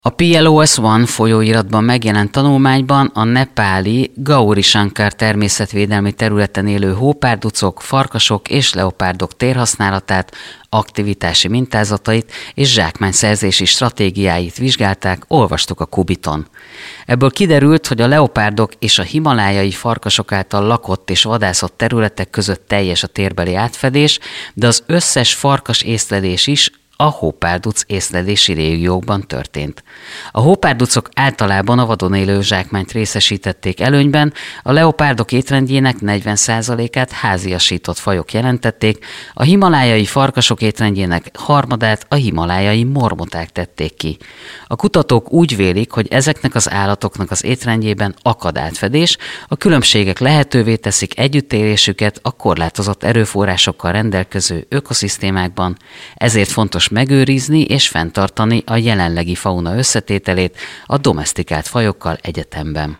A PLOS One folyóiratban megjelent tanulmányban a nepáli Gauri Shankar természetvédelmi területen élő hópárducok, farkasok és leopárdok térhasználatát, aktivitási mintázatait és zsákmányszerzési stratégiáit vizsgálták, olvastuk a Kubiton. Ebből kiderült, hogy a leopárdok és a himalájai farkasok által lakott és vadászott területek között teljes a térbeli átfedés, de az összes farkas észlelés is a hópárduc észlelési régiókban történt. A hópárducok általában a vadon élő zsákmányt részesítették előnyben, a leopárdok étrendjének 40%-át háziasított fajok jelentették, a himalájai farkasok étrendjének harmadát a himalájai mormoták tették ki. A kutatók úgy vélik, hogy ezeknek az állatoknak az étrendjében akad átfedés, a különbségek lehetővé teszik együttélésüket a korlátozott erőforrásokkal rendelkező ökoszisztémákban, ezért fontos megőrizni és fenntartani a jelenlegi fauna összetételét a domesztikált fajokkal egyetemben.